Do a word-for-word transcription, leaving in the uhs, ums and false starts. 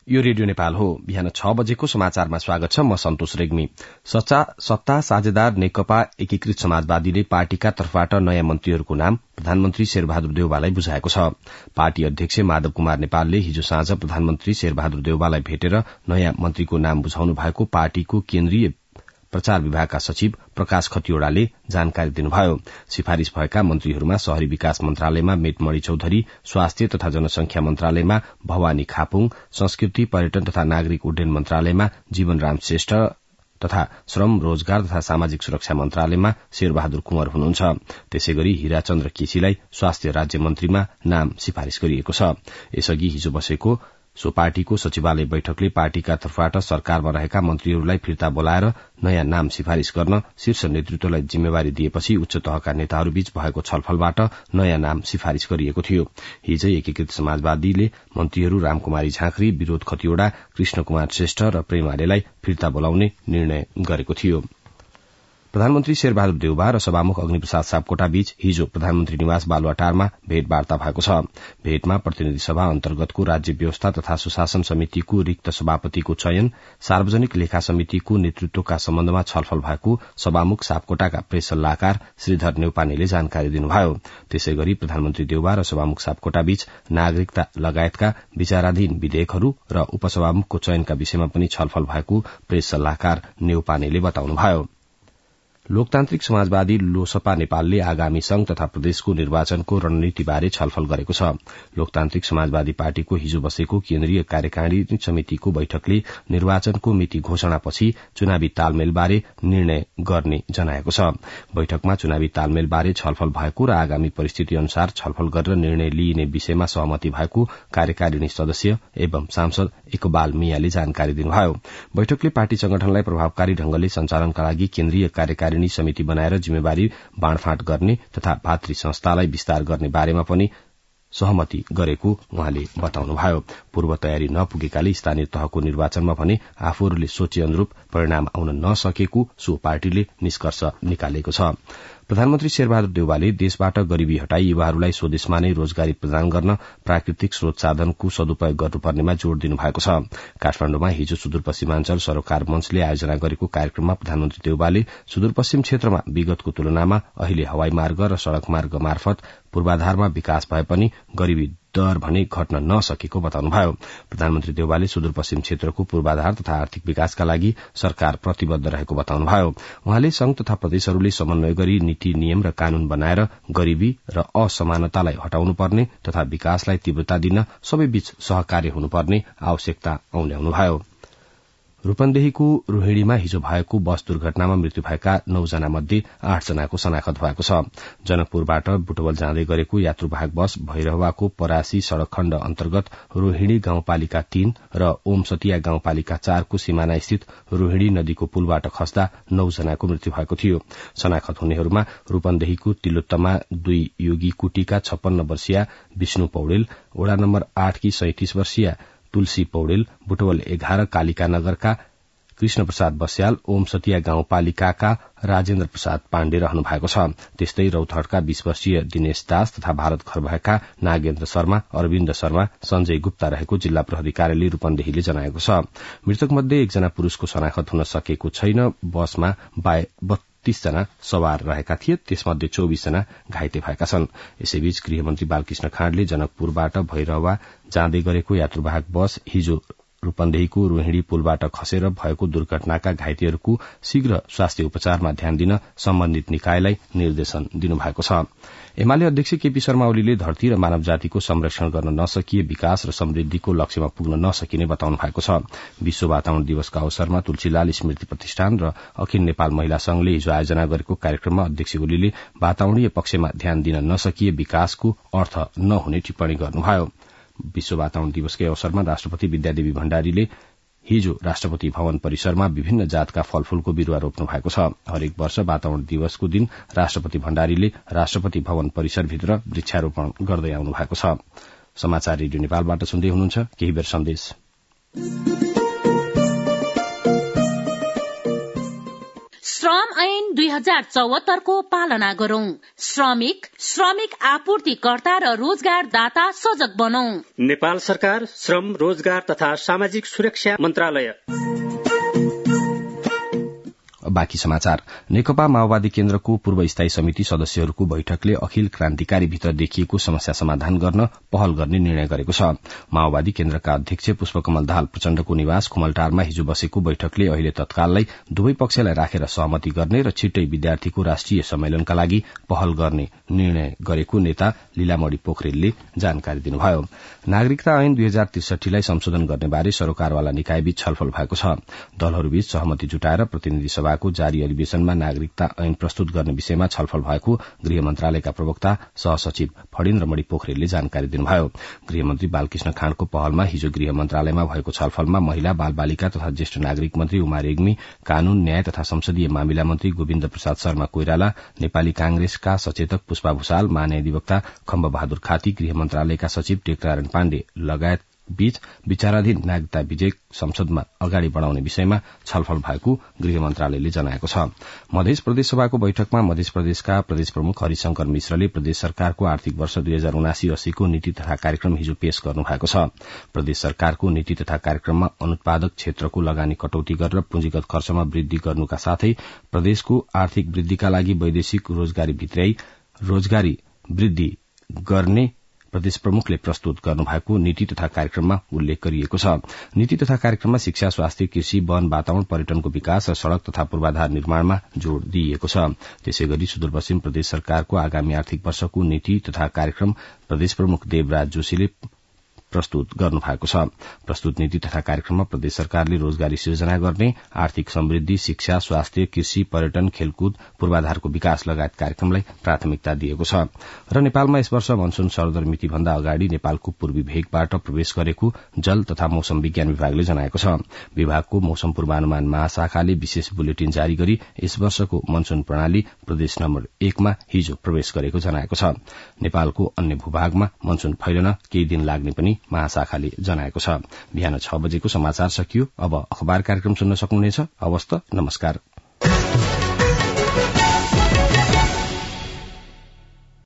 यो रेडियो नेपाल हो। बिहान छ बजेको समाचारमा स्वागत छ। म सन्तोष रेग्मी। सत्ता साझेदार नेकपा एकीकृत समाजवादीले पार्टीका तर्फबाट नयाँ मन्त्रीहरूको नाम प्रधानमन्त्री शेरबहादुर देउवालाई बुझाएको छ। पार्टी अध्यक्ष माधव कुमार नेपालले हिजो साँझ प्रधानमन्त्री शेरबहादुर देउवालाई भेटेर नयाँ मन्त्रीको नाम बुझाउनु भएको पार्टीको केन्द्रीय प्रचार विभागका सचिव प्रकाश खतिवड़ाले जानकारी दिनुभयो। सिफारिश भएका मन्त्रीहरूमा शहरी विकास मन्त्रालयमा मेटमणि चौधरी, स्वास्थ्य तथा जनसंख्या मन्त्रालयमा भवानी खापुङ, संस्कृति पर्यटन तथा नागरिक उड्डयन मन्त्रालयमा जीवनराम श्रेष्ठ तथा श्रम रोजगार तथा सामाजिक सुरक्षा मन्त्रालयमा शेरबहादुर कुँवर हुनुहुन्छ। त्यसै गरी हीराचन्द्र केसीलाई स्वास्थ्य राज्य मन्त्रीमा नाम सिफारिश गरिएको छ। यसअघि हिजो बसेको सो पार्टीको सचिवालय बैठकले पार्टीका तर्फबाट सरकारमा रहेका मन्त्रीहरूलाई फिर्ता बोलाएर नयाँ नाम सिफारिश गर्न शीर्ष नेतृत्वलाई जिम्मेवारी दिएपछि उच्च तहका नेताहरूबीच भएको छलफलबाट नयाँ नाम सिफारिश गरिएको थियो। हिजै एकीकृत समाजवादीले मन्त्रीहरू रामकुमारी झाँक्री, विरोध खतिवड़ा, कृष्ण कुमार श्रेष्ठ र प्रेम आर्यलाई फिर्ता बोलाउने निर्णय गरेको थियो। प्रधानमन्त्री शेरबहादुर देउवा र सभामुख अग्निप्रसाद सापकोटा बीच हिजो प्रधानमन्त्री निवास बालुवाटारमा भेटवार्ता भएको छ। भेटमा प्रतिनिधि सभा अन्तर्गतको राज्य व्यवस्था तथा सुशासन समितिको रिक्त सभापतिको चयन, सार्वजनिक लेखा समितिको नेतृत्वका सम्बन्धमा छलफल भएको सभामुख सापकोटाका प्रेस सल्लाहकार श्रीधर न्यौपानेले जानकारी दिनुभयो। त्यसै गरी प्रधानमन्त्री देउवा र सभामुख सापकोटा बीच नागरिकता लगायतका विचाराधीन विधेयकहरू र उपसभामुखको चयनका विषयमा पनि छलफल भएको प्रेस सल्लाहकार न्यौपानेले बताउनुभयो। लोकतान्त्रिक समाजवादी लोसपा नेपालले आगामी संघ तथा प्रदेशको निर्वाचनको रणनीतिबारे छलफल गरेको छ। लोकतान्त्रिक समाजवादी पार्टीको हिजो बसेको केन्द्रीय कार्यकारिणी समितिको बैठकले निर्वाचनको मिति घोषणापछि चुनावी तालमेलबारे निर्णय गर्ने जनाएको छ। बैठकमा चुनावी तालमेलबारे छलफल भएको र आगामी परिस्थिति अनुसार छलफल गरेर निर्णय लिइने विषयमा सहमति भएको कार्यकारिणी सदस्य एवं सांसद इकबाल मियाले जानकारी दिनुभयो। बैठकले पार्टी संगठनलाई प्रभावकारी ढंगले सञ्चालनका लागि केन्द्रीय कार्यकारिणी समिति बनाएर जिम्मेवारी बाँडफाँड गर्ने तथा भातृ संस्थालाई विस्तार गर्ने बारेमा पनि सहमति गरेको उहाँले बताउनुभयो। पूर्व तयारी नपुगेकाले स्थानीय तहको निर्वाचनमा भने आफूहरूले सोचे अनुरूप परिणाम आउन नसकेको सो पार्टीले निष्कर्ष निकालेको छ। प्रधानमन्त्री शेरबहादुर देउवाले देशबाट गरीबी हटाई युवाहरूलाई स्वदेशमा नै रोजगारी प्रदान गर्न प्राकृतिक स्रोत साधनको सदुपयोग गर्नुपर्नेमा जोड़ दिनुभएको छ। काठमाण्डुमा हिजो सुदूरपश्चिमाञ्चल सरोकार मंचले आयोजना गरेको कार्यक्रममा प्रधानमन्त्री देउवाले सुदूरपश्चिम क्षेत्रमा विगतको तुलनामा अहिले हवाई मार्ग र सड़क मार्ग मार्फत पूर्वाधारमा विकास भए पनि गरीबी दर भने घट्न नसकेको बताउनुभयो। प्रधानमन्त्री देउवाले सुदूरपश्चिम क्षेत्रको पूर्वाधार तथा आर्थिक विकासका लागि सरकार प्रतिबद्ध रहेको बताउनुभयो। उहाँले संघ तथा प्रदेशहरूले समन्वय गरी नीति नियम र कानून बनाएर गरीबी र असमानतालाई हटाउनुपर्ने तथा विकासलाई तीव्रता दिन सबैबीच सहकार्य हुनुपर्ने आवश्यकता औल्याउनुभयो। रूपन्देहीको रोहिणीमा हिजो भएको बस दुर्घटनामा मृत्यु भएका नौ जना मध्ये आठ जनाको शनाखत भएको छ। जनकपुरबाट बुटवल जाँदै गरेको यात्रुवाहक बस भैरहवाको परासी सड़क खण्ड अन्तर्गत रोहिणी गाउँपालिका तीन र ओमसतिया गाउँपालिका चारको सिमाना स्थित रोहिणी नदीको पुलबाट खस्दा नौ जनाको मृत्यु भएको थियो। शनाखत हुनेहरूमा रूपन्देहीको तिलोत्तमा दुई योगी कुटीका छप्पन्न वर्षीय विष्णु पौडेल, वडा नम्बर आठकी सैंतीस वर्षीय तुलसी पौडेल, बुटवल एघार कालिका नगरका कृष्ण प्रसाद बस्याल, ओम सतिया गाउँपालिकाका राजेन्द्र प्रसाद पाण्डे रहनु भएको छ। त्यस्तै रौतहटका बीस वर्षीय दिनेश दास तथा भारत घर भएका नागेन्द्र शर्मा, अरविन्द शर्मा, संजय गुप्ता रहेको जिल्ला प्रहरी कार्यालय रूपन्देहीले जनाएको छ। मृतक मध्ये एकजना पुरूषको शनाखत हुन सकेको छैन। बसमा बत्तीस जना सवार रहेका थिए, त्यसमध्ये चौबीस जना घाइते भएका छन्। यसैबीच गृहमन्त्री बालकृष्ण खाँडले जनकपुरबाट भैरहवा जाँदै गरेको यात्रुवाहक बस हिजो रूपन्देहीको रोहिणी पुलबाट खसेर भएको दुर्घटनाका घाइतेहरूको शीघ्र स्वास्थ्य उपचारमा ध्यान दिन सम्बन्धित निकायलाई निर्देशन दिनुभएको छ। एमाले अध्यक्ष केपी शर्मा ओलीले धरती र मानव जातिको संरक्षण गर्न नसकिए विकास र समृद्धिको लक्ष्यमा पुग्न नसकिने बताउनु भएको छ। विश्व वातावरण दिवसका अवसरमा तुलसीलाल स्मृति प्रतिष्ठान र अखिल नेपाल महिला संघले हिजो आयोजना गरेको कार्यक्रममा अध्यक्ष ओलीले वातावरणीय पक्षमा ध्यान दिन नसकिए विकासको अर्थ नहुने टिप्पणी गर्नुभयो। विश्व वातावरण दिवसकै अवसरमा राष्ट्रपति विद्यादेवी भण्डारीले हिजो राष्ट्रपति भवन परिसरमा विभिन्न जातका फलफूलको बिरूवा रोप्नु भएको छ। हरेक वर्ष वातावरण दिवसको दिन राष्ट्रपति भण्डारीले राष्ट्रपति भवन परिसरभित्र वृक्षारोपण गर्दै आउनु भएको छ। समाचार रेडियो नेपालबाट सुन्दै हुनुहुन्छ। केही बेर सन्देश। श्रम ऐन दुई हजार चौहत्तरको पालना गरौं। श्रमिक, श्रमिक आपूर्तिकर्ता र रोजगारदाता सजग बनौं। नेपाल सरकार, श्रम, रोजगार तथा सामाजिक सुरक्षा मन्त्रालय। बाँकी समाचार। नेकपा माओवादी केन्द्रको पूर्व स्थायी समिति सदस्यहरूको बैठकले अखिल क्रान्तिकारी भित्र देखिएको समस्या समाधान गर्न पहल गर्ने निर्णय गरेको छ। माओवादी केन्द्रका अध्यक्ष पुष्पकमल दाहाल प्रचण्डको निवास खुमलटारमा हिजो बसेको बैठकले अहिले तत्काललाई दुवै पक्षलाई राखेर सहमति गर्ने र छिट्टै विद्यार्थीको राष्ट्रिय सम्मेलनका लागि पहल गर्ने निर्णय गरेको नेता लीलामणि पोखरेलले जानकारी दिनुभयो। नागरिकता ऐन दुई हजार त्रिसठीलाई संशोधन गर्नेबारे सरोकारवाला निकायबीच छलफल भएको छ। दलहरूबीच सहमति जुटाएर प्रतिनिधि सभाको जारी अधिवेशनमा नागरिकता ऐन प्रस्तुत गर्ने विषयमा छलफल भएको गृह मन्त्रालयका प्रवक्ता सहसचिव फणीन्द्रमणि पोखरेलले जानकारी दिनुभयो। गृहमन्त्री बालकृष्ण खाँडको पहलमा हिजो गृह मन्त्रालयमा भएको छलफलमा महिला, बाल बालिका तथा ज्येष्ठ नागरिक मन्त्री उमा रेग्मी, कानून, न्याय तथा संसदीय मामिला मन्त्री गोविन्द प्रसाद शर्मा कोइराला, नेपाली कांग्रेसका सचेतक पुष्पा भूषाल, महाधिवक्ता खम्ब बहादुर खाती, गृह मन्त्रालयका सचिव टेकनारायण पाण्डे लगायत बीच विचाराधीन नागरिकता विधेयक संसदमा अगाडि बढ़ाउने विषयमा छलफल भएको गृह मन्त्रालयले जनाएको छ। मध्य प्रदेश सभाको बैठकमा मध्य प्रदेशका प्रदेश प्रमुख हरिशंकर मिश्रले प्रदेश सरकारको आर्थिक वर्ष दुई हजार उनासी अस्सीको नीति तथा कार्यक्रम हिजो पेश गर्नु भएको छ। प्रदेश सरकारको नीति तथा कार्यक्रममा अनुत्पादक क्षेत्रको लगानी कटौती गरेर पुँजीगत खर्चमा वृद्धि गर्नुका साथै प्रदेशको आर्थिक वृद्धिका लागि वैदेशिक रोजगारी भित्र्याई रोजगारी वृद्धि गर्ने प्रदेश प्रमुखले प्रस्तुत गर्नुभएको नीति तथा कार्यक्रममा उल्लेख गरिएको छ। नीति तथा कार्यक्रममा शिक्षा, स्वास्थ्य, कृषि, वन, वातावरण, पर्यटनको विकास र सड़क तथा पूर्वाधार निर्माणमा जोड़ दिइएको छ। त्यसैगरी सुदूरपश्चिम प्रदेश सरकारको आगामी आर्थिक वर्षको नीति तथा कार्यक्रम प्रदेश प्रमुख देवराज जोशीले प्रस्तुत गर्नु भएको छ। प्रस्तुत नीति तथा कार्यक्रममा प्रदेश सरकारले रोजगारी सृजना गर्ने, आर्थिक समृद्धि, शिक्षा, स्वास्थ्य, कृषि, पर्यटन, खेलकुद, पूर्वाधारको विकास लगायत कार्यक्रमलाई प्राथमिकता दिएको छ। र नेपालमा यस वर्ष मनसून सरदरमिति भन्दा अगाडि नेपालको पूर्वी भेगबाट प्रवेश गरेको जल तथा मौसम विज्ञान विभागले जनाएको छ। विभागको मौसम पूर्वानुमान महाशाखाले विशेष बुलेटिन जारी गरी यस वर्षको मनसून प्रणाली प्रदेश नम्बर एकमा हिजो प्रवेश गरेको जनाएको छ। नेपालको अन्य भूभागमा मनसून फैलन केही दिन लाग्ने पनि महाशाखाले जनाएको छ। बिहान छ बजेको समाचार सकियो। अब अखबार कार्यक्रम सुन्न सक्नुहुनेछ। हवस् त, नमस्कार।